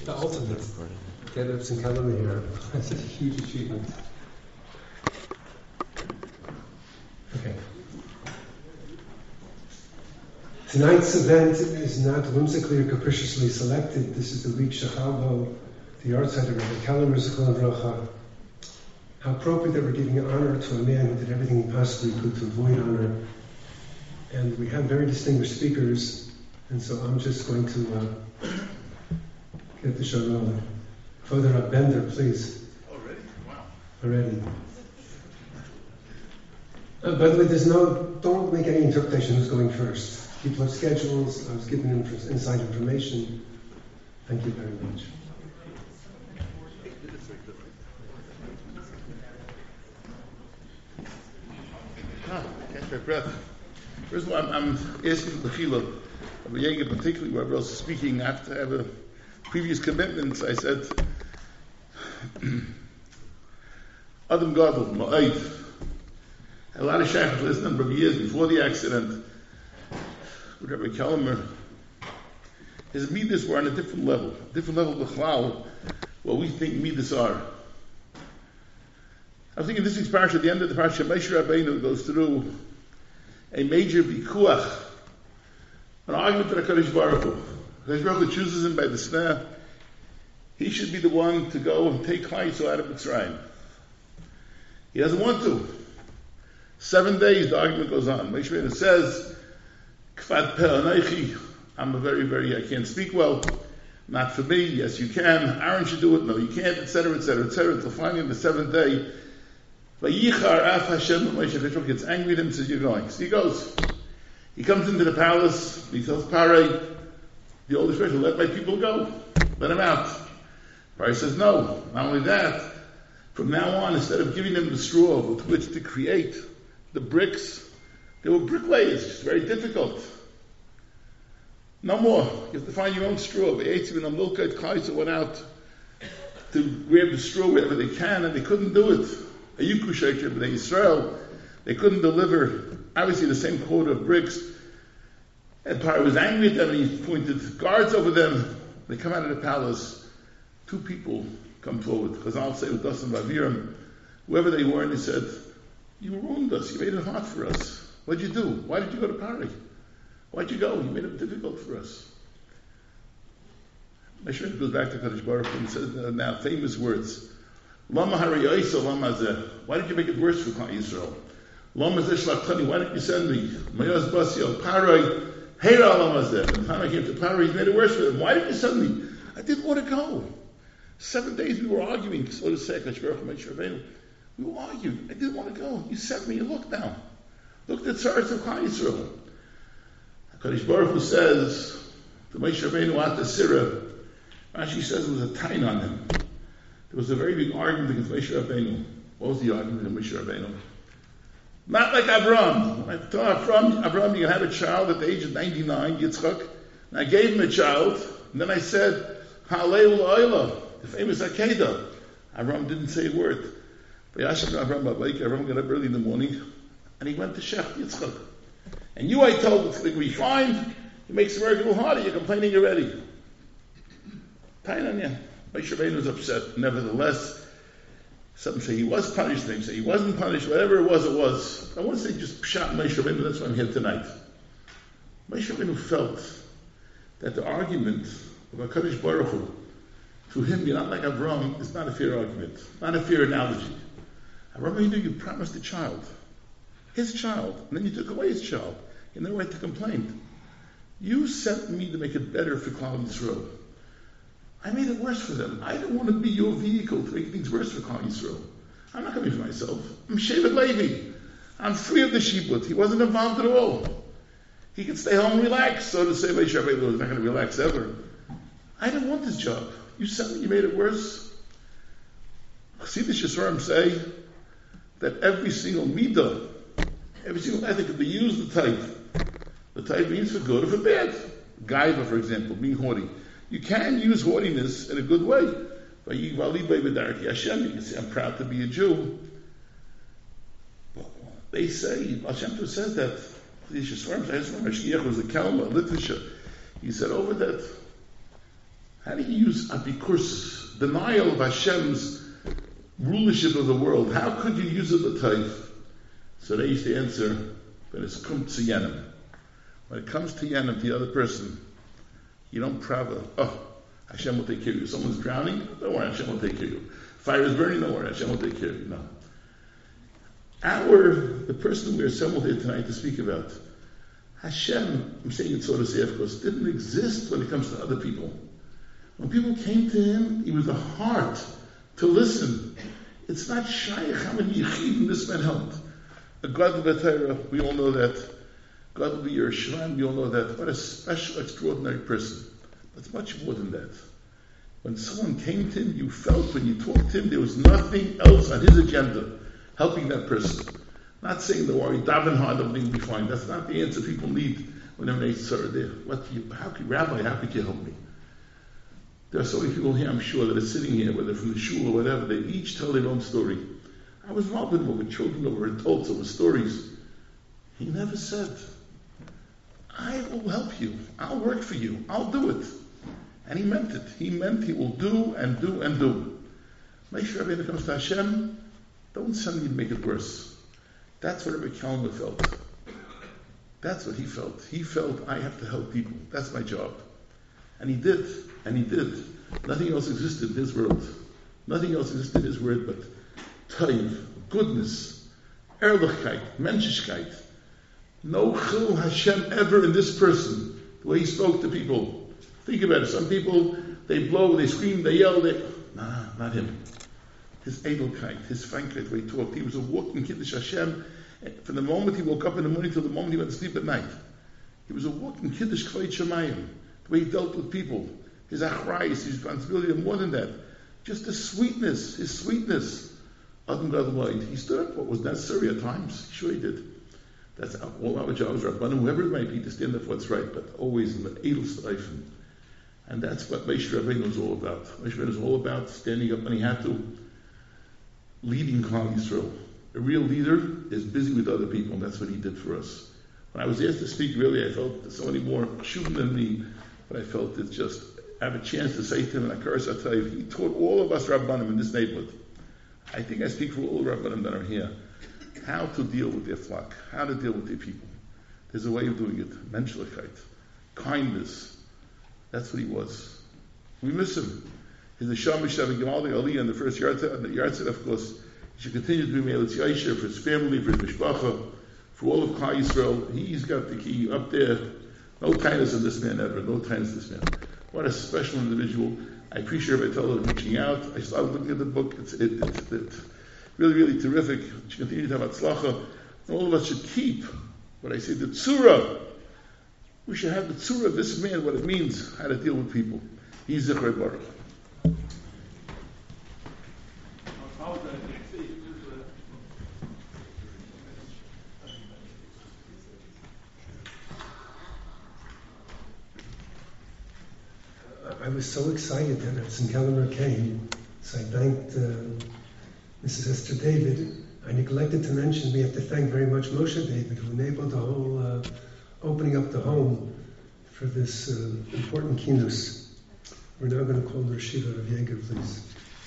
the ultimate. Get Epson Kalama here. That's a huge achievement. Okay. Tonight's event is not whimsically or capriciously selected. This is the week Shechalbo, the yahrzeit of Rabbi Keller Zichron Bracha. How appropriate that we're giving honor to a man who did everything he possibly could to avoid honor. And we have very distinguished speakers, and so I'm just going to get the show rolling. Father Rab Bender, please. Already? Wow. Already. By the way, don't make any interpretation who's going first. People have schedules. I was given inside information. Thank you very much. Catch my breath. First of all, I'm asking the Tefillah of a Yeager, particularly whoever else is speaking, after I have a previous commitments. I said, Adam Gadol, Ma'ayt. A lot of Shach, last number of years before the accident, with Rabbi Kelmer, his midas were on a different level of Chlal, what we think midas are. I was thinking this week's parsha, at the end of the parsha, Moshe Rabbeinu goes through a major vikuach, an argument with HaKadosh Baruch Hu. HaKadosh Baruch Hu chooses him by the snare. He should be the one to go and take Klal Yisrael out of Mitzrayim. He doesn't want to. 7 days the argument goes on. Moshe Rabbeinu says, Kvad Peh Anaychi, I'm I can't speak well. Not for me. Yes, you can. Aaron should do it. No, you can't, etc., until finally on the 7th day, Vayichar Af Hashem, Moshe Rabbeinu gets angry at him and says, you're going. So he goes. He comes into the palace. He tells Parai, the oldest person, let my people go. Let him out. Parai says, no. Not only that, from now on, instead of giving them the straw with which to create the bricks, they were bricklayers. It's very difficult. No more. You have to find your own straw. The Eitzim and Amilkait Klal went out to grab the straw wherever they can, and they couldn't do it. Ayuku Sheikh B'nai Yisrael, they couldn't deliver, obviously, the same quota of bricks. And Paro was angry at them, and he pointed guards over them. They come out of the palace. 2 people come forward. Chazal say with Dasan Vaviram, whoever they were, and they said, you ruined us. You made it hard for us. What'd you do? Why did you go to Paro? Why'd you go? You made it difficult for us. Moshe goes back to Kadosh Baruch Hu and says now famous words. Lama harayisa lama zeh. Why did you make it worse for Klal Yisrael? Lama zeh shlachtani. Why didn't you send me? Mayaz basi al Parai. Heira lama zeh. By the time I came to Parai, he made it worse for them. Why didn't you send me? I didn't want to go. 7 days we were arguing. So to say, Kadosh Baruch Hu, Moshe Rabbeinu. We were arguing. I didn't want to go. You sent me. Look now. Look at the tzarts of Klal Yisrael. Kadosh Baruch Hu says to Moshe Rabbeinu at the Sirah, Rashi says it was a tain on him. There was a very big argument against Moshe Rabbeinu. What was the argument against Moshe Rabbeinu? Not like Avram. When I told Avram, you can have a child at the age of 99, Yitzchak, and I gave him a child, and then I said, Ha'alei U'la'olah, the famous Akedah. Avram didn't say a word. Avram got up early in the morning, and he went to Shech Yitzchak. And I told it's going to be fine. It makes the work a little harder. You're complaining already. Moshe Rabbeinu was upset. Nevertheless, some say he was punished, some say he wasn't punished. Whatever it was, it was. I want to say just pshat Moshe Rabbeinu. That's why I'm here tonight. Moshe Rabbeinu felt that the argument of HaKadosh Baruch Hu, to him, you're not like Avram, is not a fair argument, not a fair analogy. Avram, you promised a child, his child, and then you took away his child. You had no right to complain. You sent me to make it better for Klal Yisrael. I made it worse for them. I don't want to be your vehicle to make things worse for Klal Yisrael. I'm not coming for myself. I'm Shevet Levi. I'm free of the shibud. He wasn't involved at all. He could stay home and relax. So to say, Moshe Rabbeinu was not going to relax ever. I didn't want this job. You sent me, you made it worse. See the Yisraelim say that every single midah, every single ethic, if they use the type means for good or for bad. Gaiva, for example, being haughty. You can use haughtiness in a good way. You can say, I'm proud to be a Jew. They say, Hashem says that the Yisraelim was a Kalma, literature. He said over that How do you use apikursus, denial of Hashem's rulership of the world? How could you use it l'tayv? So they used to answer, but it's kum tziyanim. When it comes to yanim, the other person, you don't prava, Hashem will take care of you. Someone's drowning, don't worry, Hashem will take care of you. Fire is burning, don't worry, Hashem will take care of you. No. The person we are assembled here tonight to speak about, Hashem, I'm saying it so to say, of course, didn't exist when it comes to other people. When people came to him, he was the heart to listen. It's not shaykh how many yichidim this man helped. A God of B'Torah, we all know that. God will be your Yerushalayim, we all know that. What a special, extraordinary person. But it's much more than that. When someone came to him, you felt when you talked to him, there was nothing else on his agenda helping that person. Not saying, don't worry, daven hard, everything will be fine. That's not the answer people need whenever they are there. Rabbi, how could you help me? There are so many people here, I'm sure, that are sitting here, whether from the shul or whatever, they each tell their own story. I was involved with children over adults over stories. He never said, I will help you. I'll work for you. I'll do it. And he meant it. He meant he will do and do and do. Make sure when it comes to Hashem, don't send me to make it worse. That's what Rabbi Kalman felt. That's what he felt. He felt, I have to help people. That's my job. And he did. And he did. Nothing else existed in his world. Nothing else existed in his word but taiv, goodness, ehrlichkeit, menschlichkeit. No chil Hashem ever in this person, the way he spoke to people. Think about it. Some people, they blow, they scream, they yell, not him. His edelkeit, his frankheit, the way he talked. He was a walking Kiddush Hashem. From the moment he woke up in the morning till the moment he went to sleep at night. He was a walking Kiddush Kvayt Shemayim. The way he dealt with people. His achrayus, his responsibility, and more than that. Just his sweetness. Adam Gadol, he stood up what was necessary at times. Sure he did. That's all our jobs, Rabbanim, whoever it might be, to stand up for what's right, but always in the edel streifen. And that's what Moshe Rabbeinu was all about. Moshe Rabbeinu was all about standing up when he had to, leading Klal Yisrael. A real leader is busy with other people, and that's what he did for us. When I was asked to speak, really, I felt there's so many more shuvim than me, but I felt it's just, I have a chance to say to him, and Akaras Atayv, he taught all of us Rabbanim in this neighborhood. I think I speak for all the Rabbanim that are here. How to deal with their flock, how to deal with their people. There's a way of doing it. Menschlichkeit, kindness. That's what he was. We miss him. He's the Shamish Shavik Gemaldi Aliyah in the first Yartzeit, and the Yartzeit, of course, he should continue to be Me'eletz Yaisher for his family, for his mishpacha, for all of Klal Yisrael. He's got the key up there. No kindness in this man ever. No kindness in this man. What a special individual. I appreciate Rabbi Teller reaching out. I started looking at the book. It's really, really terrific. We should continue to have atzlacha. And all of us should keep what I say, the tzura. We should have the tzura of this man, what it means, how to deal with people. He's Zichrei Baruch. I was so excited that Rebbe Kellemer came, so I thanked Mrs. Esther David. I neglected to mention we have to thank very much Moshe David, who enabled the whole opening up the home for this important kinus. We're now going to call the Rashiva of Yeager, please.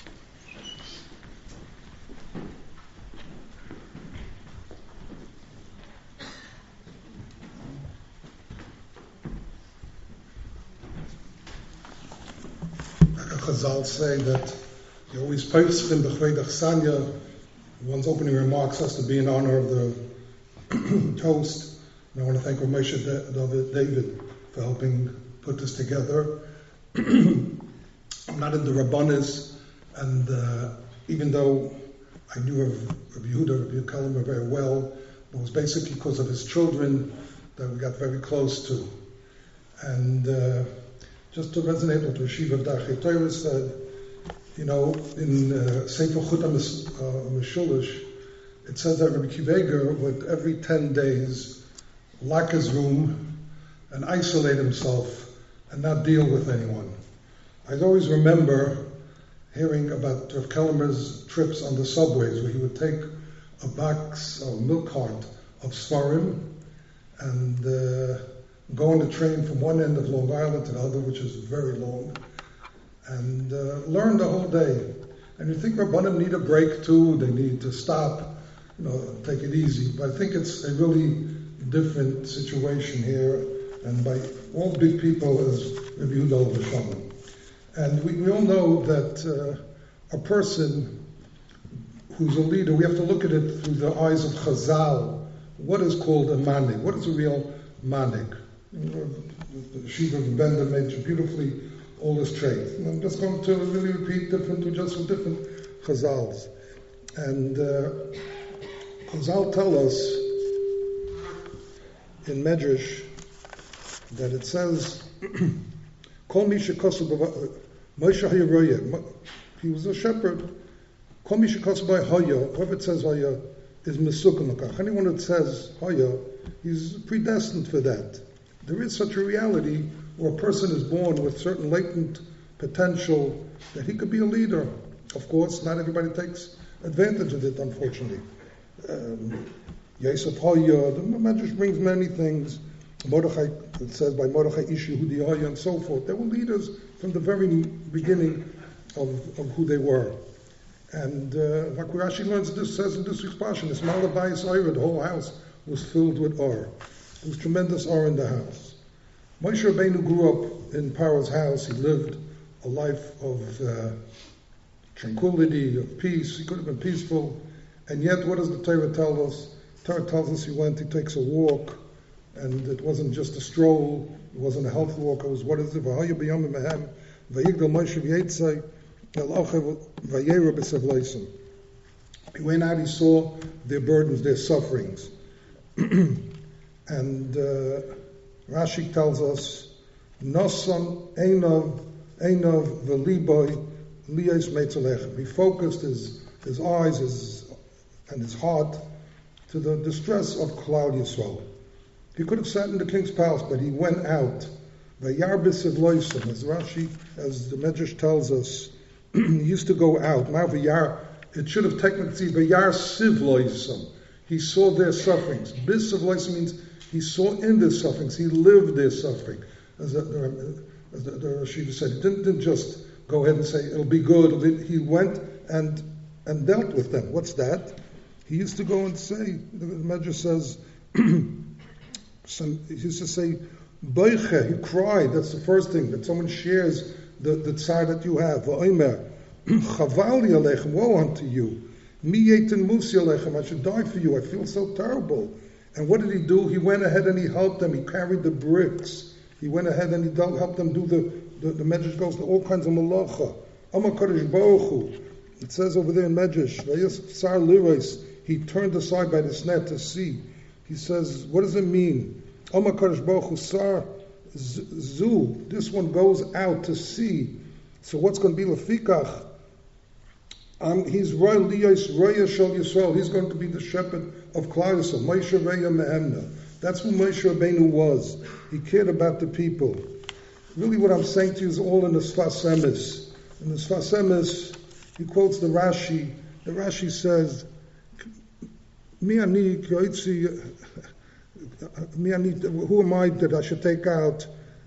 Chazal say that you always post in B'chvedach Sanya. One's opening remarks has to be in honor of the toast. And I want to thank Moshe David for helping put this together. I'm not in the Rabbanis, and even though I knew of Rabbi Yehuda, Rabbi Kalman very well, it was basically because of his children that we got very close to. And just to resonate with Rashiv of Darchei Torah said, in Sefer Chutam Meshulish, it says that Rabbi Kiveger would every 10 days lock his room and isolate himself and not deal with anyone. I always remember hearing about Rav Kellemer's trips on the subways, where he would take a box or milk cart of svarim and go on a train from one end of Long Island to the other, which is very long, and learn the whole day. And you think Rabbanim need a break too, they need to stop, take it easy. But I think it's a really different situation here, and by all big people as Rabbi Yehuda L'Shalom. And we all know that a person who's a leader, we have to look at it through the eyes of Chazal. What is called a manik? What is a real manik? The Shiva of Bender made beautifully all his traits. And I'm just going to really repeat different Chazals. And Chazal tell us in Medrash that it says, Kol mi shekosu Moshe Hayaroya, he was a shepherd. Kol mi shekosu by Haya, whoever it says Haya, is Mesukah Makach. Anyone that says Haya, he's predestined for that. There is such a reality where a person is born with certain latent potential that he could be a leader. Of course, not everybody takes advantage of it, unfortunately. Yosef Haya, the Medrash brings many things. Mordechai, it says by Mordechai Ish Yehudi Haya and so forth. They were leaders from the very beginning of who they were. And like Rashi learns, this says in this expression, this Malabayis Eira, the whole house was filled with Or. There was tremendous Or in the house. Moshe Rabbeinu grew up in Paro's house. He lived a life of tranquility, of peace. He could have been peaceful. And yet, what does the Torah tell us? The Torah tells us he takes a walk, and it wasn't just a stroll, it wasn't a health walk, it was, what is it? V'haya b'yom mehem, v'yigdal Moshe v'yetzei, v'elachev v'yera b'sevleisim. He went out, he saw their burdens, their sufferings. And Rashi tells us, Noson einov v'liboy liyos meitzalechem. He focused his eyes and his heart to the distress of Klal Yisrael. He could have sat in the king's palace, but he went out. Vayar b'sevloisim, as the Medrash tells us, he used to go out. Now vayar, it should have technically vayar sivloisim. He saw their sufferings. B'sevloisim means he saw in their sufferings. He lived their suffering. As the Shiva said, he didn't just go ahead and say it'll be good. He went and dealt with them. What's that? He used to go and say, the Medrash says, he used to say, Boiche, he cried. That's the first thing, that someone shares the tzar that you have. V'omer, Chavali alechem, woe unto you. Mi yetin musi alechem, I should die for you. I feel so terrible. And what did he do? He went ahead and he helped them. He carried the bricks. He went ahead and he helped them do the Medrash goes to all kinds of malacha. Amar Kadosh Baruch Hu. It says over there in Medrash, Sar Liros, he turned aside by the snare to see. He says, what does it mean? Amar Kadosh Baruch Hu, Sar Zu, this one goes out to see. So what's going to be Lefikach? He's Roy Liyos, Roya Shal Yisrael. He's going to be the shepherd of Klal Yisrael. Moshe Reya Mehemna. That's who Moshe Rabbeinu was. He cared about the people. Really what I'm saying to you is all in the Sfas Emes. In the Sfas Emes, he quotes the Rashi. The Rashi says, who am I that I should take out?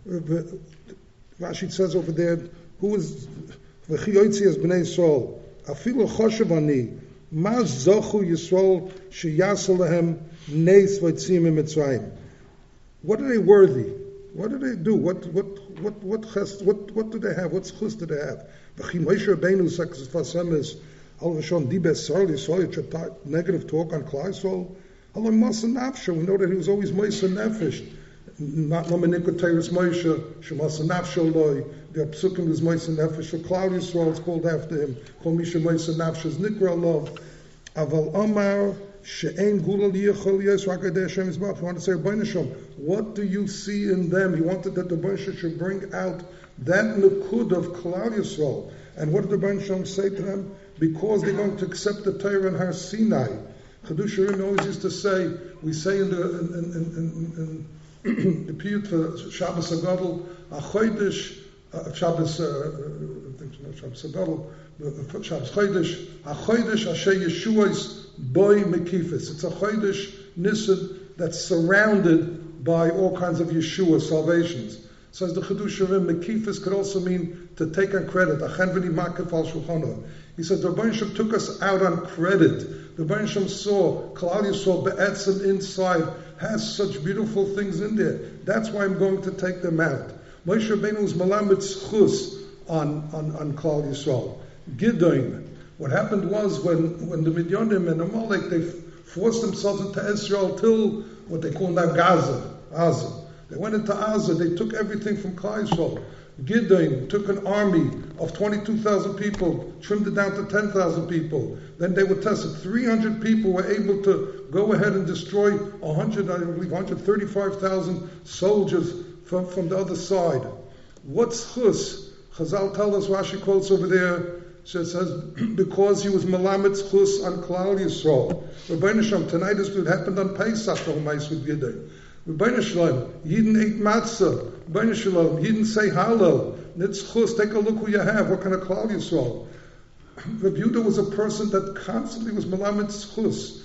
Rashi says over there, who is V'chi Yoitzi as Bnei Yisrael? Afilu choshev ani, ma zochu Yisrael sheyasel lehem neis v'tzim mitzrayim. What are they worthy? What do they do? What do they have? What chus do they have? V'chi Moshe Rabbeinu says Fasemes al v'shon dibes Sar Yisrael, negative talk on Klal Yisrael. Allah Masa Nafsha. We know that he was always Moshe Nefesh. Not Lamenikoteris Moshe, Shemasa Nafsha Loi. The Psukim is Moshe Nefesh. So Klal Yisrael is called after him. Kol Misha Moshe Nafsha is Nikra Lov. Aval Amar She'en Gula Liyachol Yes Rakadei Hashem Yisbach. You want to say, Rebbeinu Shalom, what do you see in them? He wanted that the Rebbeinu should bring out that Nukud of Klal Yisrael. And what did the Rebbeinu Shalom say to them? Because they're going to accept the Torah in Har Sinai. Chiddush Urim always used to say, we say in the Piyut for Shabbos Agadol, Achoydish, Shabbos Agadol, Shabbos Choydish, Achoydish Asher Yeshua's Boy Mekifis. It's a Choydish Nisan that's surrounded by all kinds of Yeshua salvations. Says the Chidusharim, Mekifis could also mean to take on credit. Achen v'ni makif al shulchano. He said the Rebbeinu Shem took us out on credit. The Rebbeinu Shem saw, Klal Yisrael be'etzem inside has such beautiful things in there. That's why I'm going to take them out. Moshe Rabbeinu was malamed schus on Klal Yisrael. Gideon. What happened was when the Midyanim and Amalek, they forced themselves into Israel till what they call now Gaza. They went into Gaza, they took everything from Klal Yisrael. Gideon took an army of 22,000 people, trimmed it down to 10,000 people. Then they were tested. 300 people were able to go ahead and destroy 135,000 soldiers from the other side. What's chus? Chazal tell us, Rashi quotes over there, says, because he was malamet chus on Klal Yisrael. Rebbeinu Shalom, tonight this happened on Pesach, with Gideon. Rebbeinu Shalom, Yidden ate matzah. Rebbeinu Shalom, Yidden say Hallel. Nitzchus, take a look who you have. What kind of Klal Yisrael? Rabbi Yehuda was a person that constantly was malamet chus.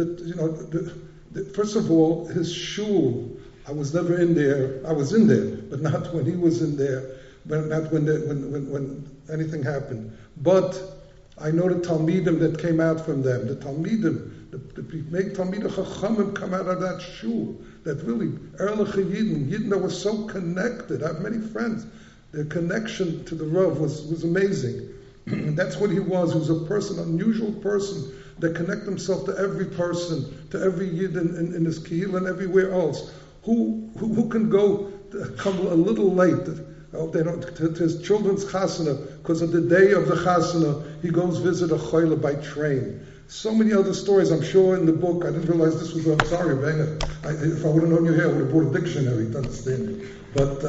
First of all, his shul. I was never in there. I was in there, but not when he was in there. But not when anything happened. But I know the Talmidim that came out from them. The Talmidim, the make Talmidim Chachamim come out of that shul. That really, Erlich Yidden that was so connected. I have many friends. Their connection to the Rav was amazing. And that's what he was. He was a person, an unusual person that connected himself to every person, to every Yid in his Kihil and everywhere else. Who can come a little late? They don't to his children's chasana, because on the day of the chasana he goes visit a choila by train. So many other stories, I'm sure, in the book. I didn't realize this was. I'm sorry, Benga. If I would have known you here, I would have brought a dictionary to understand it. But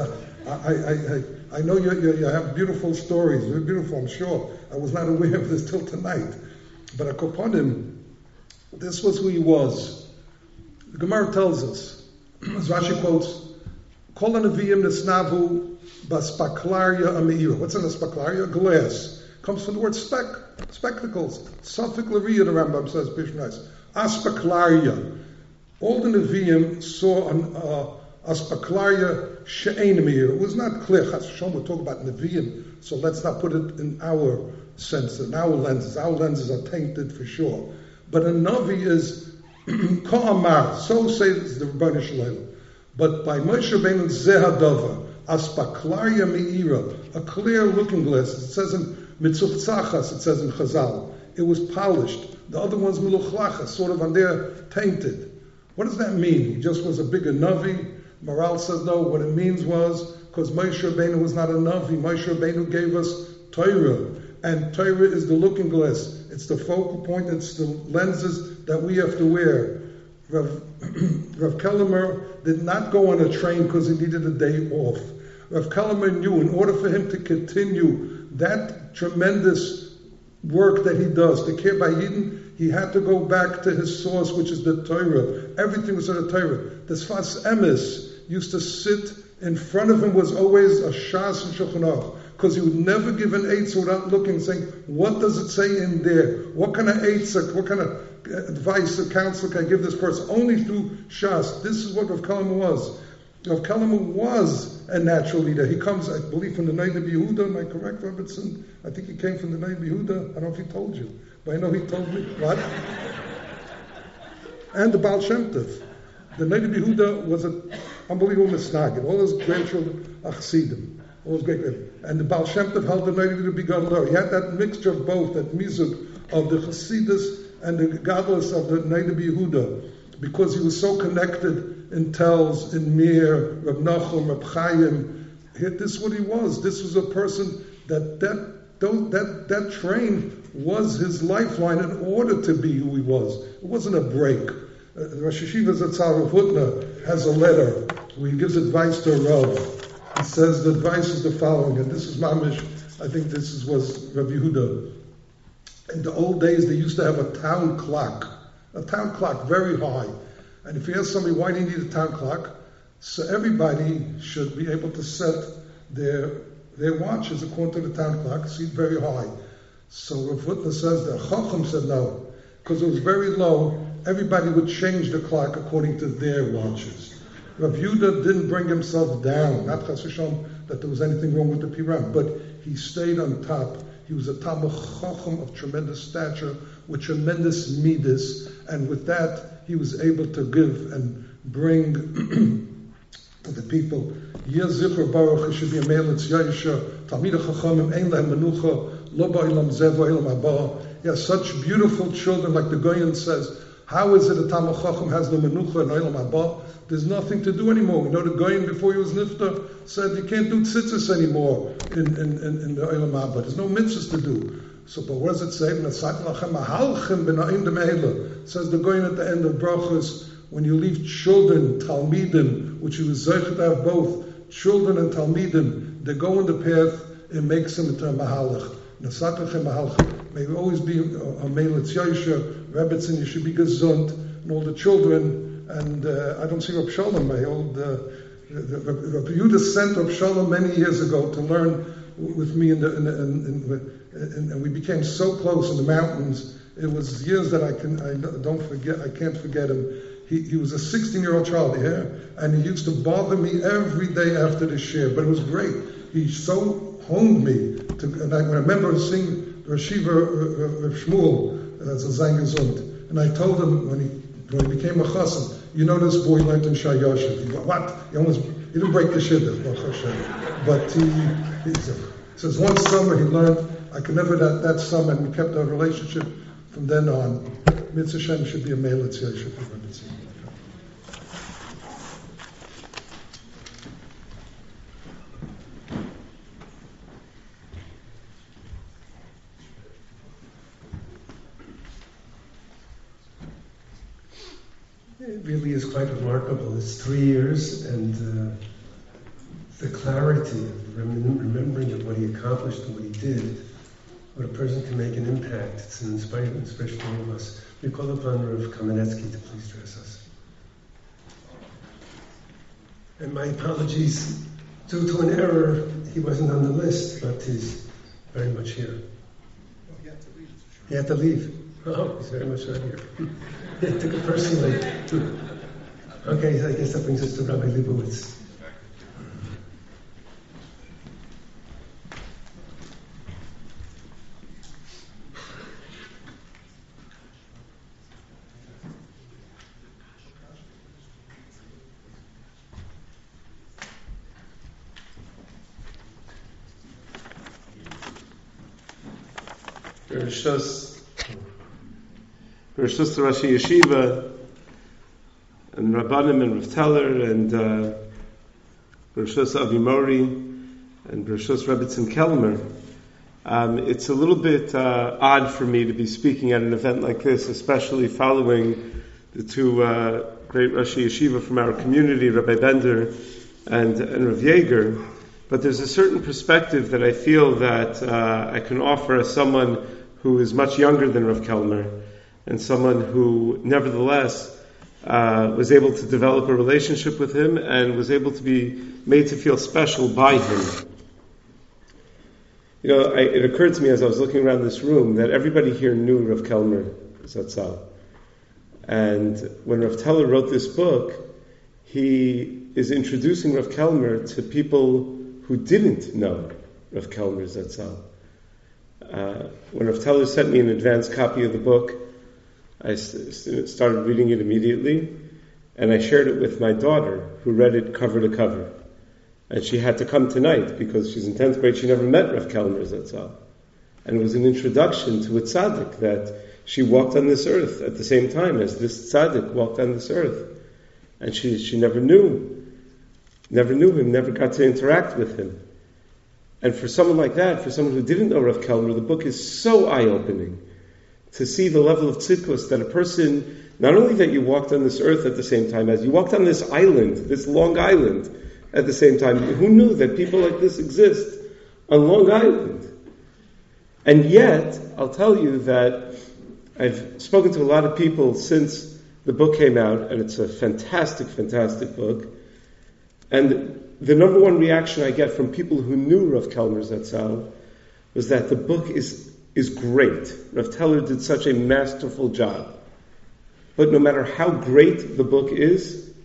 I know you have beautiful stories, very beautiful. I'm sure. I was not aware of this till tonight. But Akoponim, this was who he was. The Gemara tells us, as Rashi quotes, Kol HaNeviim Nisnavu Baspaklaria Ameira. What's in a spaklaria? Glass. Comes from the word spectacles. Safik Lariya, the Rambam says, Bishnas. Aspaklaria. All the Nevi'im saw an aspaklaria she'ein Ameira. It was not clear. Chas V'Shalom, we're talking about Nevi'im, so let's not put it in our sense, in our lenses. Our lenses are tainted for sure. But a Navi is Ka'amar. So says the Rebbeinu Shalom. But by Moshe Rabbeinu Zehadava, Aspaklaria Me'ira, a clear looking glass. It says in Mitzvah Tzachas, it says in Chazal. It was polished. The other one's Meluchlachas, sort of on there, tainted. What does that mean? He just was a bigger Navi? Maral says no. What it means was, because Moshe Rabbeinu was not a Navi, Moshe Rabbeinu gave us Torah. And Torah is the looking glass. It's the focal point, it's the lenses that we have to wear. Rav Kellemer did not go on a train because he needed a day off. Rav Kellemer knew in order for him to continue that tremendous work that he does, the Care by Yidden, he had to go back to his source, which is the Torah. Everything was in the Torah. The Sfas Emes used to sit in front of him, was always a Shas and Shulchan Aruch, because he would never give an eitzah without looking, saying, what does it say in there? What kind of eitzah, what kind of advice or counsel can I give this person? Only through Shas. This is what Rav Kellemer was. Rav Kellemer was a natural leader. He comes, I believe, from the Noda B'Yehuda. Am I correct, Robertson? I think he came from the Noda B'Yehuda. I don't know if he told you, but I know he told me. What? And the Baal Shem Tov. The Noda B'Yehuda was an unbelievable misnagid. All his grandchildren are chassidim. All his great and the Baal Shem Tov held the Noda B'Yehuda B'Gadol. He had that mixture of both, that mizug of the chassidus and the godless of the Noda B'Yehuda, because he was so connected in Telz, in Mir, Reb Nachum, Reb Chaim. This is what he was. This was a person that train was his lifeline in order to be who he was. It wasn't a break. Rosh Yeshiva Zatzal Rav Hutner has a letter where he gives advice to a Rav. He says the advice is the following, and this is Mamish, I think was Rav Yehuda. In the old days, they used to have a town clock very high. And if you ask somebody, why do you need a town clock? So everybody should be able to set their watches according to the town clock, see it very high. So Rav Hutner says that Chacham said no, because it was very low, everybody would change the clock according to their watches. Rav Yehuda didn't bring himself down, not Chas v'Shalom that there was anything wrong with the Piram, but he stayed on top. He was a Talmid Chacham of tremendous stature, with tremendous midas, and with that he was able to give and bring to the people. Yeh Zichur Baruch, it should be a Meilitz Yosha, Talmid Chachamim Ein Lehem Menucha, Lo Ba'olam Zeh V'Olam Haba. He has such beautiful children, like the Goyen says. How is it a Talmid Chacham has no Menucha and Olam Haba? There's nothing to do anymore. We know the Goyen before he was Nifta said you can't do tzitzis anymore in the Olam Haba. There's no mitzvahs to do. So, but what does it say? It says the Goyen at the end of Brachos, when you leave children, Talmidim, which he was zeichet to have both, children and Talmidim, they go on the path, it makes them into a Mahalach. May we always be a Meilitz Yosha, Rebbetzin, you should be gesund, and all the children, and I don't see Rav Shalom, my old, Rav Yehuda sent Rav Shalom many years ago to learn with me, and we became so close in the mountains. It was years that I can't forget him. He was a 16-year-old child here, and he used to bother me every day after the shir, but it was great. He so honed me, when I remember seeing Rashiva Rav Shmuel, that's a Zayin Gesund, and I told him when he became a chassan, you know this boy learned in Shai Yosef. He go, what? He didn't break the shidduch, but he says one summer he learned. I could never that summer, and we kept our relationship from then on. Mitzvah Shem should be a Meilitz Yosef. It really is quite remarkable. It's 3 years, and the clarity of remembering of what he accomplished and what he did, what a person can make an impact. It's an inspiration to all of us. We call upon Rav Kamenetsky to please address us. And my apologies, due to an error, he wasn't on the list, but he's very much here. Well, he had to leave. He had to leave. Oh, he's very much not here. He took it personally. Okay, I guess that brings us to Rabbi Leibowitz. Bereshus the Rashi Yeshiva and Rabbanim and Rav Teller and Bereshus Avi Mori and Bereshus Rebbetzin Kelmer. It's a little bit odd for me to be speaking at an event like this, especially following the two great Rashi Yeshiva from our community, Rabbi Bender and Rav Yeager. But there's a certain perspective that I feel that I can offer as someone who is much younger than Rav Kelmer, and someone who nevertheless was able to develop a relationship with him and was able to be made to feel special by him. You know, it occurred to me as I was looking around this room that everybody here knew Rav Kelmer Zatzal. And when Rav Teller wrote this book, he is introducing Rav Kelmer to people who didn't know Rav Kelmer Zatzal. When Rav Teller sent me an advance copy of the book, I started reading it immediately, and I shared it with my daughter, who read it cover to cover. And she had to come tonight, because she's in 10th grade, she never met Rav Kelmer Zatzal. And it was an introduction to a tzaddik, that she walked on this earth at the same time as this tzaddik walked on this earth. And she never knew him, never got to interact with him. And for someone like that, for someone who didn't know Rav Kelmer, the book is so eye-opening to see the level of tzidkus that a person, not only that you walked on this earth at the same time as you walked on this island, this Long Island at the same time. Who knew that people like this exist on Long Island? And yet, I'll tell you that I've spoken to a lot of people since the book came out, and it's a fantastic, fantastic book. And the number one reaction I get from people who knew Rav Kelmer Zatzal was that the book is great. Rav Teller did such a masterful job. But no matter how great the book is,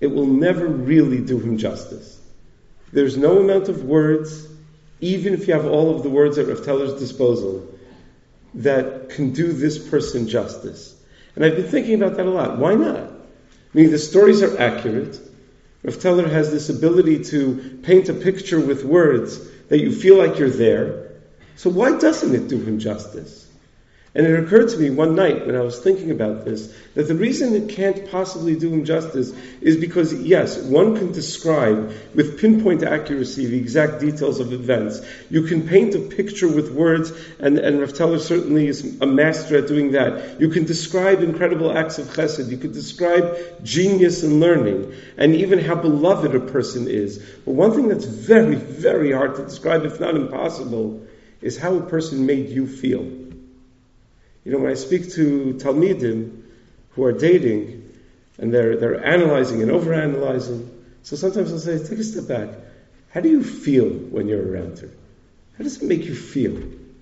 it will never really do him justice. There's no amount of words, even if you have all of the words at Rav Teller's disposal, that can do this person justice. And I've been thinking about that a lot. Why not? I mean, the stories are accurate. Rav Teller has this ability to paint a picture with words that you feel like you're there. So why doesn't it do him justice? And it occurred to me one night when I was thinking about this, that the reason it can't possibly do him justice is because, yes, one can describe with pinpoint accuracy the exact details of events. You can paint a picture with words, and Rav Teller certainly is a master at doing that. You can describe incredible acts of chesed. You can describe genius and learning, and even how beloved a person is. But one thing that's very, very hard to describe, if not impossible, is how a person made you feel. You know, when I speak to Talmidim who are dating, and they're analyzing and overanalyzing, so sometimes I'll say, take a step back. How do you feel when you're around her? How does it make you feel?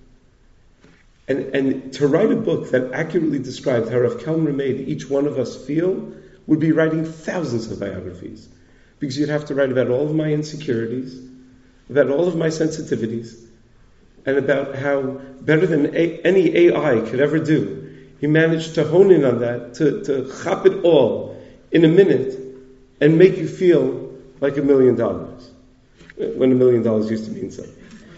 And to write a book that accurately described how Rav Kelmer made each one of us feel would be writing thousands of biographies. Because you'd have to write about all of my insecurities, about all of my sensitivities, and about how, better than any AI could ever do, he managed to hone in on that, to chop it all in a minute, and make you feel like $1 million. When $1 million used to mean something.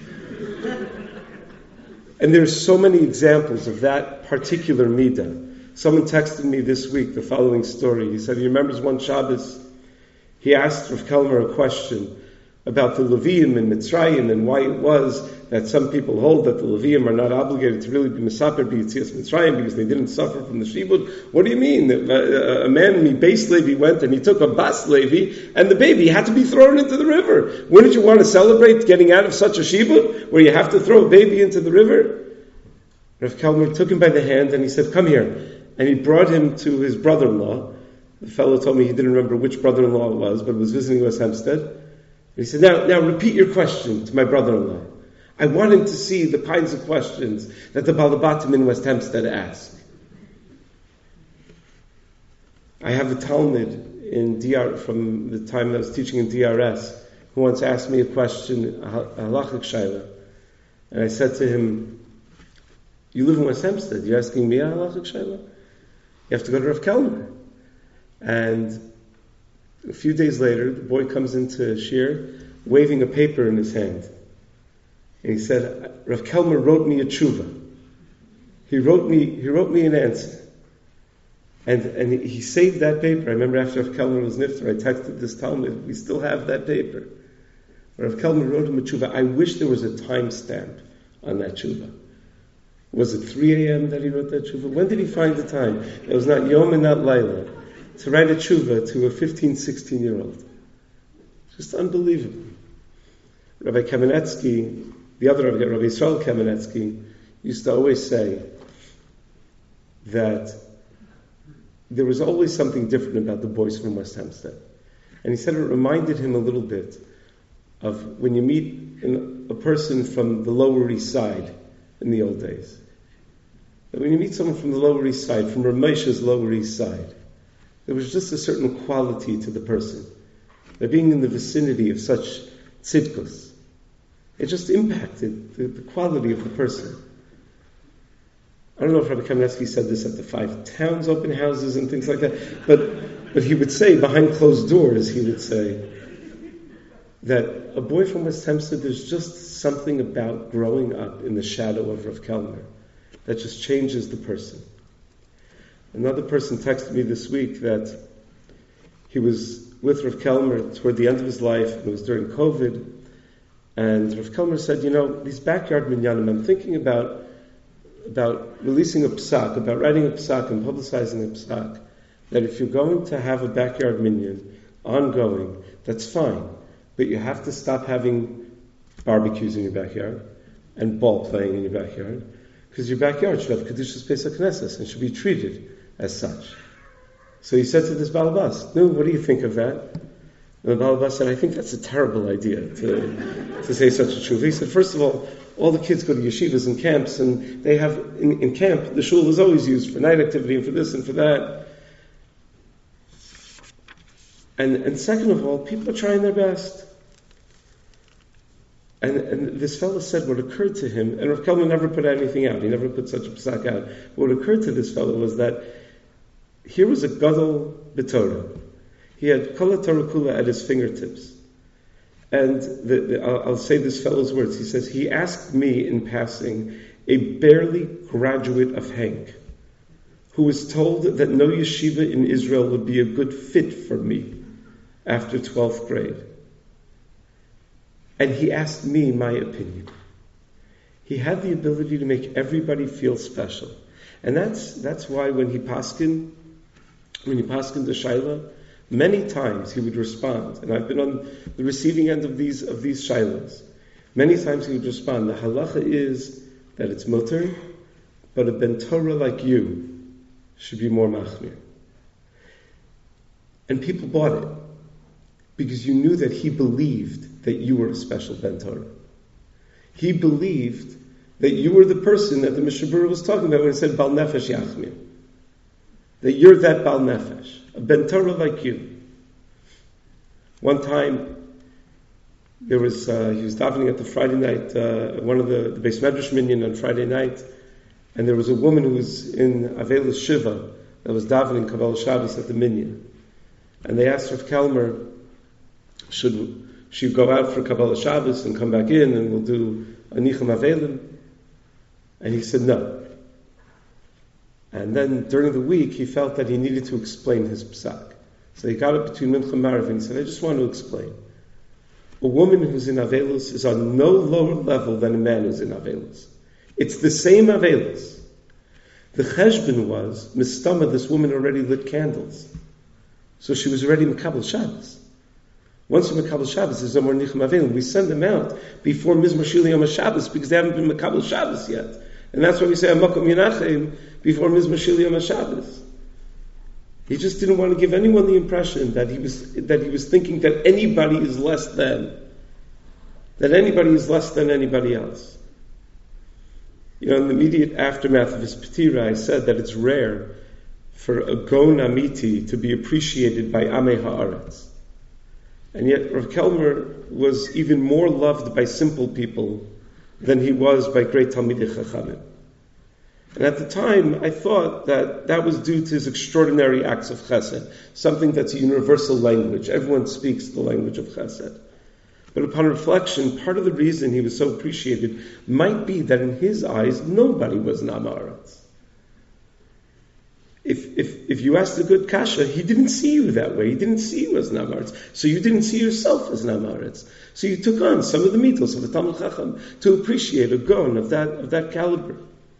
And there's so many examples of that particular midah. Someone texted me this week the following story. He said he remembers one Shabbos, he asked Rav Kelmer a question about the Levium in Mitzrayim and why it was that some people hold that the Levium are not obligated to really be Mesaper B'Yetzias Mitzrayim because they didn't suffer from the Shibud. What do you mean? A man, Beis Levi, went and he took a Bas Levi and the baby had to be thrown into the river. Wouldn't you want to celebrate getting out of such a Shibud where you have to throw a baby into the river? Rav Kelmer took him by the hand and he said, come here. And he brought him to his brother-in-law. The fellow told me he didn't remember which brother-in-law it was, but was visiting West Hempstead. And he said, now repeat your question to my brother-in-law. I want him to see the kinds of questions that the Balabatim in West Hempstead ask. I have a Talmud in DR from the time that I was teaching in DRS who once asked me a question, a halachic shaila. And I said to him, you live in West Hempstead, you're asking me a halachic shaila? You have to go to Rav Kelmer. And a few days later, the boy comes into Shir waving a paper in his hand. And he said, Rav Kelmer wrote me a tshuva. He wrote me an answer. And he saved that paper. I remember after Rav Kelmer was nifter, I texted this Talmud, we still have that paper. Rav Kelmer wrote him a tshuva. I wish there was a timestamp on that tshuva. Was it 3 a.m. that he wrote that tshuva? When did he find the time? It was not Yom and not Laila. To write a tshuva to a 15, 16-year-old. Just unbelievable. Rabbi Kamenetsky, the other Rabbi Yisrael Kamenetsky, used to always say that there was always something different about the boys from West Hempstead. And he said it reminded him a little bit of when you meet a person from the Lower East Side in the old days. That when you meet someone from the Lower East Side, from Ramesha's Lower East Side, there was just a certain quality to the person. That being in the vicinity of such tzidkus, it just impacted the quality of the person. I don't know if Rabbi Kamenetsky said this at the 5 Towns open houses and things like that, but he would say, behind closed doors, he would say that a boy from West Hempstead, there's just something about growing up in the shadow of Rav Kelmer that just changes the person. Another person texted me this week that he was with Rav Kelmer toward the end of his life, and it was during COVID, and Rav Kelmer said, these backyard minyanim, I'm thinking about releasing a psak, about writing a psak and publicizing a psak, that if you're going to have a backyard minyan ongoing, that's fine, but you have to stop having barbecues in your backyard and ball playing in your backyard, because your backyard should have Kedushas Pesach Knesses and should be treated as such. So he said to this Balabas, no, what do you think of that? And the Balabas said, I think that's a terrible idea to say such a truth. He said, first of all the kids go to yeshivas and camps, and they have, in camp, the shul is always used for night activity and for this and for that. And second of all, people are trying their best. And this fellow said what occurred to him, and Rav Kelman never put anything out. He never put such a psak out. What occurred to this fellow was that here was a gadol b'Torah. He had kol Torah kula at his fingertips. And I'll say this fellow's words. He says, he asked me in passing, a barely graduate of Henk, who was told that no yeshiva in Israel would be a good fit for me after 12th grade. And he asked me my opinion. He had the ability to make everybody feel special. And that's why when he paskined the Shaila, many times he would respond. And I've been on the receiving end of these Shailas. Many times he would respond, the halacha is that it's mutter, but a ben Torah like you should be more machmir. And people bought it because you knew that he believed that you were a special ben Torah. He believed that you were the person that the Mishnah Berurah was talking about when it said Bal Nefesh Yachmir. That you're that Bal Nefesh, a ben Torah like you. One time, he was davening at the Friday night, one of the Beis Medrash Minyan on Friday night, and there was a woman who was in Avelis Shiva that was davening Kabbalah Shabbos at the Minyan. And they asked Rav Kelmer, should she go out for Kabbalah Shabbos and come back in and we'll do Anicham Avelim? And he said no. And then during the week, he felt that he needed to explain his psak. So he got up between Mincha and Marav and he said, I just want to explain. A woman who's in Avelis is on no lower level than a man who's in Avelis. It's the same Avelis. The cheshbon was, Mistama, this woman already lit candles. So she was already Mekabel Shabbos. Once you're Mekabel Shabbos, there's no more Nichem Avelim. We send them out before Mizmor Shili Yom HaShabbos because they haven't been Mekabel Shabbos yet. And that's why we say Amakom Yenachem before Mizmor Shili Yom HaShabbos. He just didn't want to give anyone the impression that he was thinking that anybody is less than. That anybody is less than anybody else. You know, in the immediate aftermath of his Petira, I said that it's rare for a Gon Amiti to be appreciated by Amei Haaretz. And yet Rav Kelmer was even more loved by simple people than he was by great Talmidei Chachamim. And at the time, I thought that was due to his extraordinary acts of chesed, something that's a universal language. Everyone speaks the language of chesed. But upon reflection, part of the reason he was so appreciated might be that in his eyes, nobody was an Am Haaretz. If you asked a good kasha, he didn't see you that way. He didn't see you as an Am Haaretz. So you didn't see yourself as an Am Haaretz. So you took on some of the mitos of a Talmid Chacham to appreciate a gon of that caliber.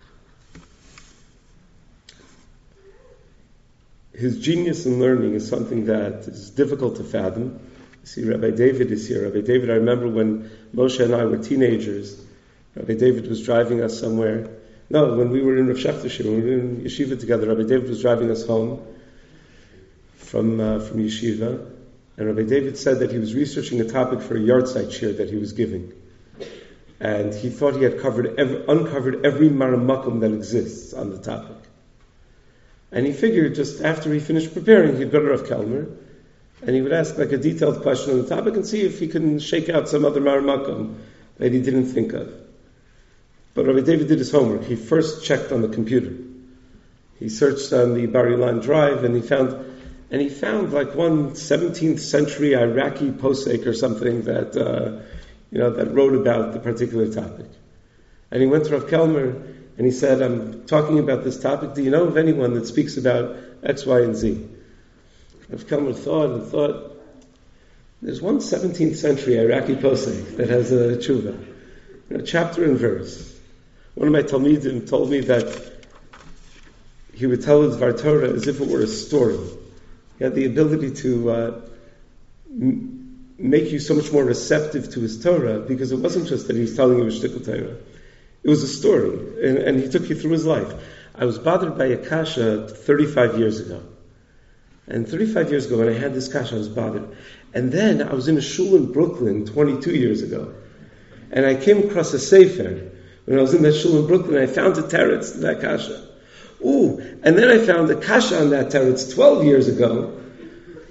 His genius in learning is something that is difficult to fathom. You see, Rabbi David is here. Rabbi David, I remember when Moshe and I were teenagers, Rabbi David was driving us somewhere. No, when we were in Rav Shechter's shir, when we were in yeshiva together, Rabbi David was driving us home from yeshiva, and Rabbi David said that he was researching a topic for a yahrzeit shir that he was giving. And he thought he had uncovered every maramakum that exists on the topic. And he figured just after he finished preparing, he'd go to Rav Kelmer, and he would ask like a detailed question on the topic and see if he can shake out some other maramakum that he didn't think of. But Rabbi David did his homework. He first checked on the computer. He searched on the Bar Ilan drive, and he found like one 17th century Iraqi posek or something that that wrote about the particular topic. And he went to Rav Kelmer and he said, "I'm talking about this topic. Do you know of anyone that speaks about X, Y, and Z?" Rav Kelmer thought. There's one 17th century Iraqi posek that has a tshuva, chapter and verse. One of my Talmidim told me that he would tell his Dvar Torah as if it were a story. He had the ability to make you so much more receptive to his Torah because it wasn't just that he was telling you a shtickle Torah. It was a story, and he took you through his life. I was bothered by a kasha 35 years ago. And 35 years ago, when I had this kasha, I was bothered. And then I was in a shul in Brooklyn 22 years ago. And I came across a sefer. When I was in that shul in Brooklyn, I found a teretz to that kasha. And then I found a kasha on that teretz 12 years ago.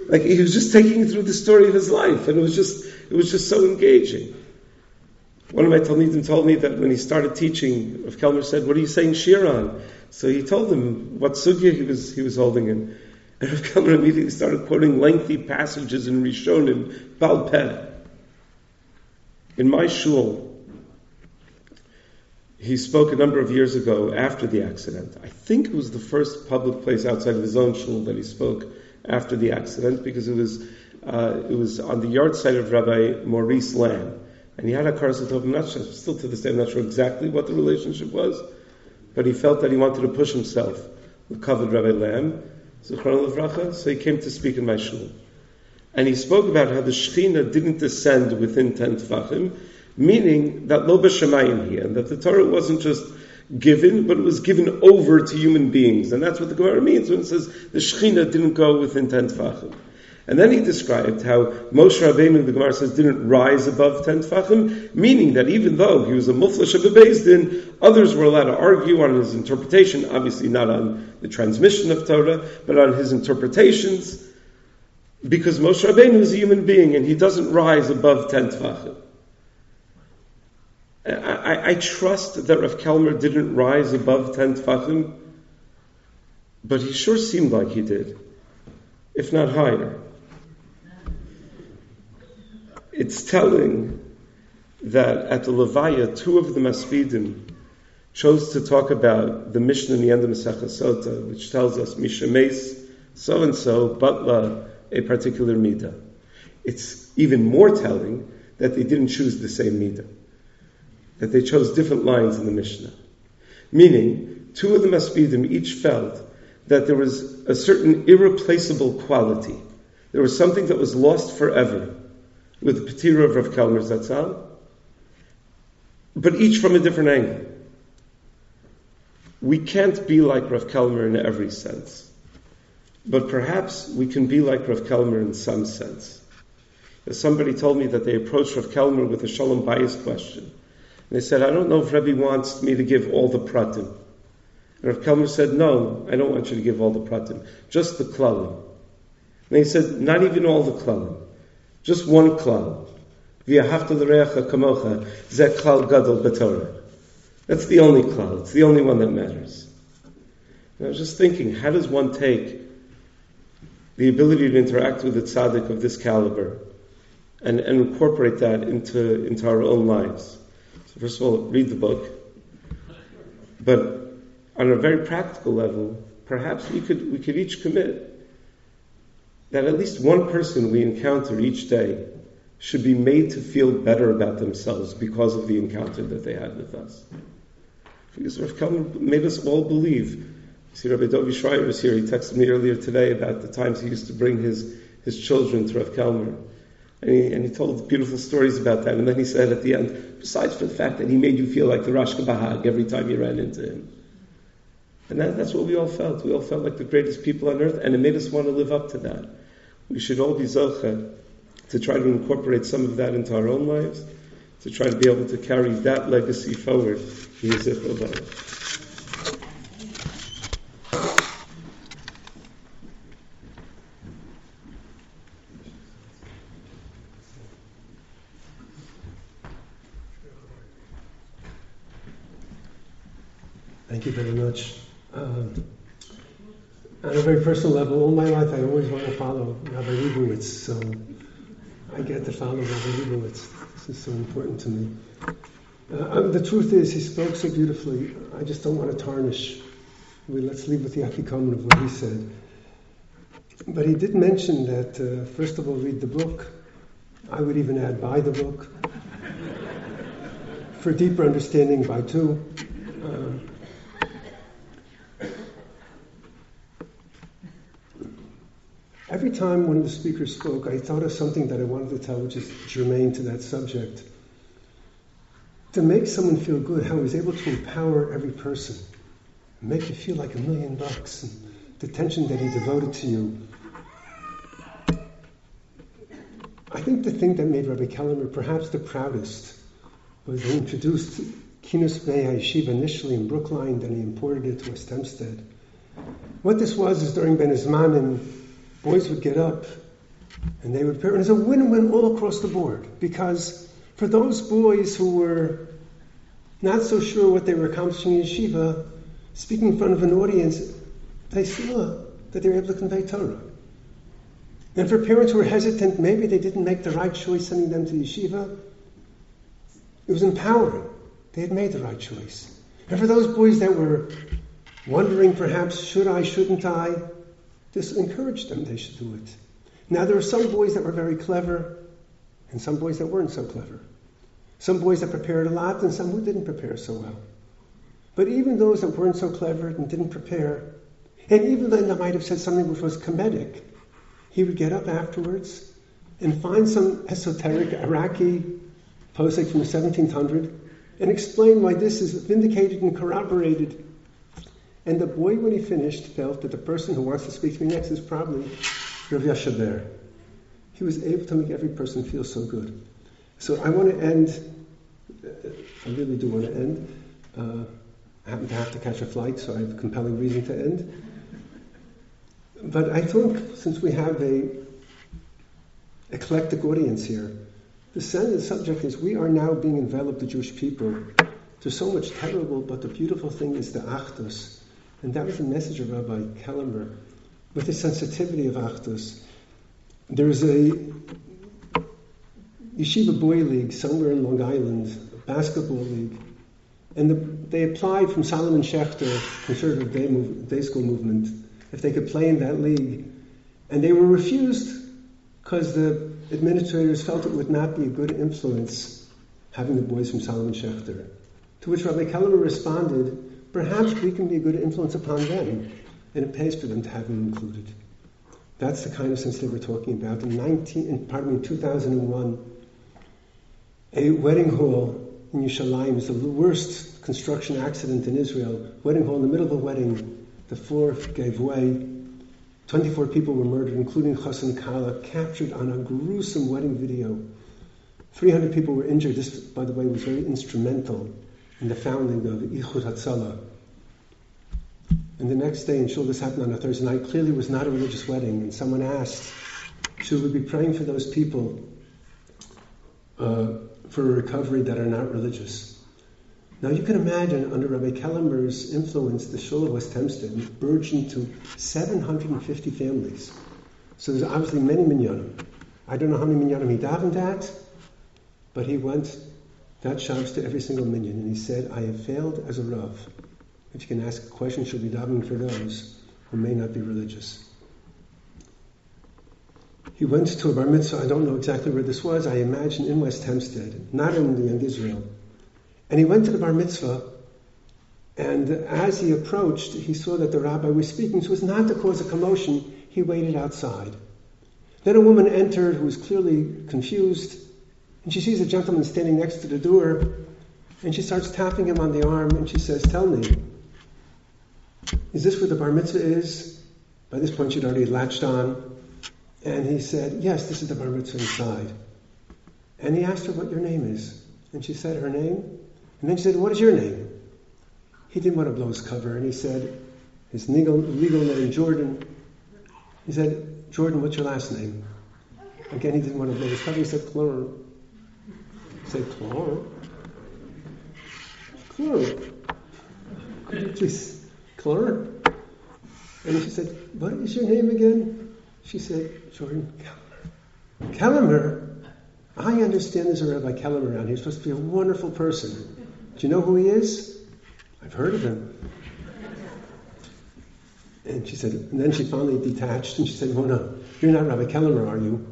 Like he was just taking you through the story of his life, and it was just so engaging. One of my Talmidim told me that when he started teaching, Rav Kelmer said, "What are you saying shir on?" So he told him what sugya he was holding in. And Rav Kelmer immediately started quoting lengthy passages in Rishonim, Baal Peh. In my shul, he spoke a number of years ago after the accident. I think it was the first public place outside of his own shul that he spoke after the accident, because it was on the yard site of Rabbi Maurice Lamb. And he had a Hakaras Hatov. I'm not sure, still to this day, I'm not sure exactly what the relationship was, but he felt that he wanted to push himself with covered Rabbi Lamb, Zichron Livracha, so he came to speak in my shul. And he spoke about how the Shekhinah didn't descend within 10 Tfachim, meaning that Lo B'Shamayim here, and that the Torah wasn't just given, but it was given over to human beings. And that's what the Gemara means when it says the Shekhinah didn't go within 10 Tfachim. And then he described how Moshe Rabbeinu, the Gemara says, didn't rise above 10 Tfachim, meaning that even though he was a Muflash of a Beis Din, others were allowed to argue on his interpretation, obviously not on the transmission of Torah, but on his interpretations, because Moshe Rabbeinu is a human being and he doesn't rise above 10 Tfachim. I trust that Rav Kelmer didn't rise above 10 Tfachim, but he sure seemed like he did, if not higher. It's telling that at the Levaya, two of the Masfidim chose to talk about the Mishnah in the end of Masechah Sota, which tells us Mishameis so-and-so batla a particular midah. It's even more telling that they didn't choose the same midah, that they chose different lines in the Mishnah. Meaning, two of the Masfidim each felt that there was a certain irreplaceable quality. There was something that was lost forever with the Petira of Rav Kelmer Zatzal, but each from a different angle. We can't be like Rav Kelmer in every sense, but perhaps we can be like Rav Kelmer in some sense. Somebody told me that they approached Rav Kelmer with a Shalom Bayis question. And they said, "I don't know if Rebbe wants me to give all the pratim." And Rav Kelmer said, "No, I don't want you to give all the pratim, just the klalim." And he said, "Not even all the klalim, just one klal. V'yahavta l'reacha kamocha, zeh klal gadol b'Torah." That's the only klal. It's the only one that matters. And I was just thinking, how does one take the ability to interact with a tzaddik of this caliber and incorporate that into our own lives? So first of all, read the book. But on a very practical level, perhaps we could each commit that at least one person we encounter each day should be made to feel better about themselves because of the encounter that they had with us. Because Rav Kelmer made us all believe. See, Rabbi Dovi Schreier was here. He texted me earlier today about the times he used to bring his children to Rav Kelmer. And he told beautiful stories about that. And then he said at the end, besides for the fact that he made you feel like the Rashka Bahag every time you ran into him. And that's what we all felt. We all felt like the greatest people on earth, and it made us want to live up to that. We should all be zocheh to try to incorporate some of that into our own lives, to try to be able to carry that legacy forward. Thank you very much. On a very personal level, all my life I always want to follow Rabbi Leibowitz, so I get to follow Rabbi Leibowitz. This is so important to me. The truth is, he spoke so beautifully, I just don't want to tarnish. Let's leave with the afikomen of what he said. But he did mention that, first of all, read the book. I would even add, buy the book. For deeper understanding, buy two. Every time one of the speakers spoke, I thought of something that I wanted to tell, which is germane to that subject. To make someone feel good, how he was able to empower every person, make you feel like $1 million, and the attention that he devoted to you. I think the thing that made Rabbi Kelmer perhaps the proudest was he introduced Kinus Bey HaYeshiva initially in Brookline, then he imported it to West Hempstead. What this was is during Ben Izmanim, boys would get up And they would prepare. And it's a win-win all across the board. Because for those boys who were not so sure what they were accomplishing in yeshiva, speaking in front of an audience, they saw that they were able to convey Torah. And for parents who were hesitant, maybe they didn't make the right choice sending them to yeshiva, it was empowering. They had made the right choice. And for those boys that were wondering perhaps, should I, shouldn't I, this encouraged them they should do it. Now there were some boys that were very clever, and some boys that weren't so clever. Some boys that prepared a lot, and some who didn't prepare so well. But even those that weren't so clever and didn't prepare, and even then they might have said something which was comedic, he would get up afterwards and find some esoteric Iraqi posek from the 1700s and explain why this is vindicated and corroborated. And the boy, when he finished, felt that the person who wants to speak to me next is probably Rav Yashaber. He was able to make every person feel so good. So I want to end, I really do want to end. I happen to have to catch a flight, so I have a compelling reason to end. But I think since we have a eclectic audience here, the center of the subject is we are now being enveloped, the Jewish people. There's so much terrible, but the beautiful thing is the Achdus. And that was the message of Rabbi Kellemer, with the sensitivity of Achdus. There's a Yeshiva Boy League somewhere in Long Island, a basketball league, and they applied from Solomon Schechter, conservative day school movement, if they could play in that league. And they were refused because the administrators felt it would not be a good influence having the boys from Solomon Schechter. To which Rabbi Kellemer responded, perhaps we can be a good influence upon them, and it pays for them to have them included. That's the kind of sensitivity we're talking about. In 2001, a wedding hall in Yerushalayim is the worst construction accident in Israel. Wedding hall in the middle of a wedding, the floor gave way. 24 people were murdered, including Chassan Kala, captured on a gruesome wedding video. 300 people were injured. This, by the way, was very instrumental in the founding of Ichud Hatzalah. And the next day in Shul, this happened on a Thursday night, clearly was not a religious wedding. And someone asked, should we be praying for those people for a recovery that are not religious? Now you can imagine, under Rabbi Kellemer's influence, the Shul of West Hempstead burgeoned to 750 families. So there's obviously many minyanim. I don't know how many minyanim he davened at, but he went that Shabbos to every single minyan, and he said, I have failed as a Rav. If you can ask a question, should we daven for those who may not be religious? He went to a bar mitzvah, I don't know exactly where this was, I imagine in West Hempstead, not in the Young Israel. And he went to the bar mitzvah, and as he approached, he saw that the rabbi was speaking, so it was not to cause a commotion, he waited outside. Then a woman entered who was clearly confused, and she sees a gentleman standing next to the door, and she starts tapping him on the arm, and she says, tell me, is this where the bar mitzvah is? By this point she'd already latched on. And he said, yes, this is the bar mitzvah inside. And he asked her what your name is. And she said her name. And then she said, what is your name? He didn't want to blow his cover. And he said, his legal name, Jordan. He said, Jordan, what's your last name? Again, he didn't want to blow his cover. He said, Clor. He said, Clor? Clor. Could you please... Clor? And she said, what is your name again? She said, Jordan Kellemer. Kellemer? I understand there's a Rabbi Kellemer around here. He's supposed to be a wonderful person. Do you know who he is? I've heard of him. And she said, and then she finally detached and she said, oh no, you're not Rabbi Kellemer, are you?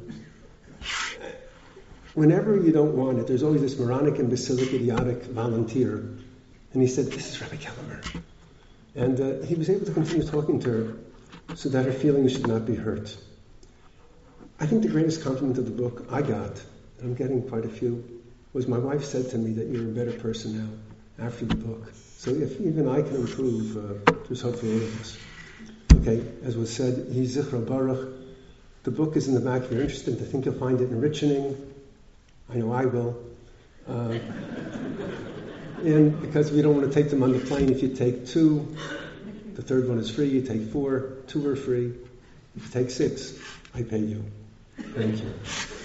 Whenever you don't want it, there's always this moronic and basilic idiotic volunteer. And he said, this is Rabbi Kellemer. And he was able to continue talking to her so that her feelings should not be hurt. I think the greatest compliment of the book I got, and I'm getting quite a few, was my wife said to me that you're a better person now after the book. So if even I can improve, there's hope for all of us. Okay, as was said, Yeh Zichro Baruch. The book is in the back if you're interested. I think you'll find it enriching. I know I will. And because we don't want to take them on the plane, if you take 2, the third one is free. You take 4, 2 are free. If you take 6, I pay you. Thank you.